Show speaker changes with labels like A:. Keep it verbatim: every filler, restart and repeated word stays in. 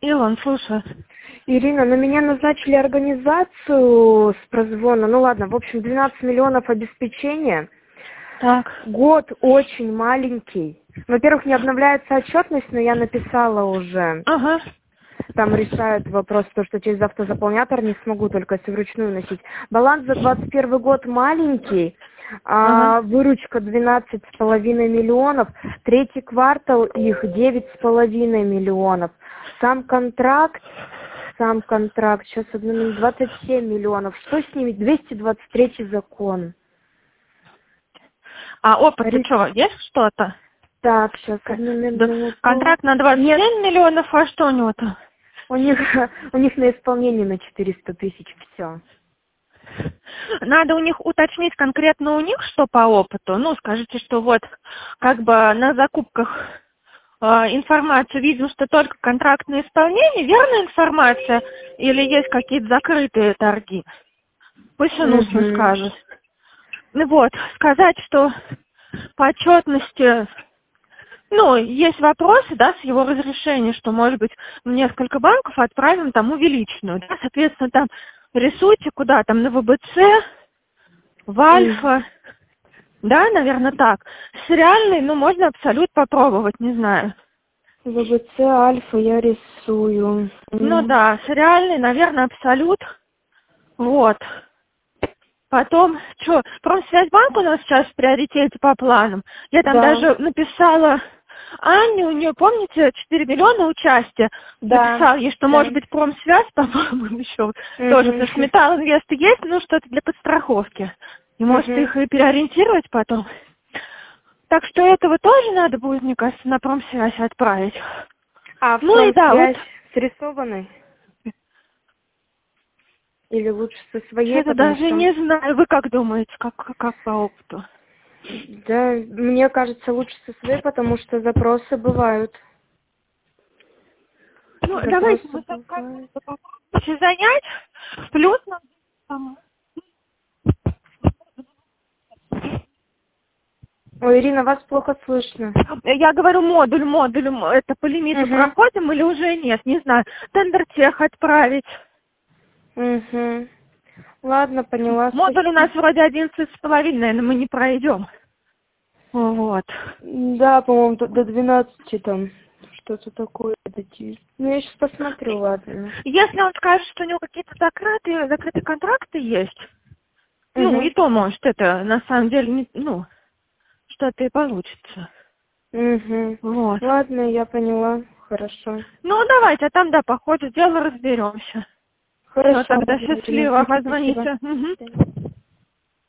A: Илон, слушай.
B: Ирина, на меня назначили организацию с прозвона. Ну ладно, в общем, двенадцать миллионов обеспечения.
A: Так.
B: Год очень маленький. Во-первых, не обновляется отчетность, но я написала уже.
A: Ага.
B: Там решают вопрос, то, что через автозаполнятор не смогу, только если вручную носить. Баланс за двадцать первый год маленький, а
A: Ага.
B: выручка двенадцать с половиной миллионов, третий квартал их девять с половиной миллионов. Сам контракт, сам контракт, сейчас одну минуту, двадцать семь миллионов. Что с ними? двести двадцать третий закон.
A: А опыт
B: Рис-
A: что, есть что-то?
B: Так, сейчас одну
A: Да.
B: минуту.
A: Контракт на двадцать семь миллионов, а что у него-то?
B: У них, у них на исполнение на четыреста тысяч, все.
A: Надо у них уточнить конкретно у них, что по опыту. Ну, скажите, что вот как бы на закупках э, информацию видим, что только контрактное исполнение, верная информация, или есть какие-то закрытые торги? Пусть он устно
B: Мгм.
A: скажет. Ну вот, сказать, что по отчетности, ну, есть вопросы, да, с его разрешения, что, может быть, в несколько банков отправим там увеличенную, да, соответственно, там рисуйте куда, там на вэ бэ цэ, в Альфа, да, наверное, так. С реальной, ну, можно абсолют попробовать, не знаю.
B: вэ бэ цэ, Альфа я рисую.
A: Ну
B: М.
A: да, с реальной, наверное, абсолют, вот. Потом, что, Промсвязьбанк у нас сейчас в приоритете по планам. Я там
B: Да,
A: даже написала Анне, у нее, помните, четыре миллиона участия.
B: да,
A: Написала ей, что,
B: да.
A: может быть, Промсвязь, по-моему, еще тоже,
B: Мгм.
A: потому что Металл Инвест есть, ну, что-то для подстраховки. И может
B: Мгм.
A: их и переориентировать потом. Так что этого тоже надо будет, мне кажется, на Промсвязь отправить.
B: А в
A: Ну и да, вот
B: промсвязь срисованной? Или лучше со своей,
A: что-то
B: потому
A: даже
B: что...
A: не знаю. Вы как думаете, как, как по опыту?
B: Да, мне кажется, лучше со своей, потому что запросы бывают.
A: Ну, давайте
B: Запросы
A: мы так
B: бывают.
A: как-то попробуем занять. Плюс нам там,
B: Ой, Ирина, вас плохо слышно.
A: я говорю, модуль, модуль, м, это по лимиту
B: Угу.
A: проходим или уже нет, не знаю. Тендер тех отправить.
B: Угу. Ладно, поняла,
A: Модуль у нас
B: спасибо.
A: вроде одиннадцать с половиной, наверное, мы не пройдем. Вот.
B: Да, по-моему, до до двенадцати там что-то такое дойти. Ну, я сейчас посмотрю, ладно.
A: Если он скажет, что у него какие-то закрытые, закрытые контракты есть, ну, и
B: Угу.
A: то, может, это на самом деле, не, ну, что-то и получится.
B: Угу.
A: Вот.
B: Ладно, я поняла. Хорошо.
A: Ну, давайте, а там, да, по ходу дела разберемся. Все,
B: Хорошо,
A: тогда
B: ладно, Ирина.
A: счастливо,
B: Мгм, спасибо.
A: позвоните.
B: До
A: Мгм.
B: свидания.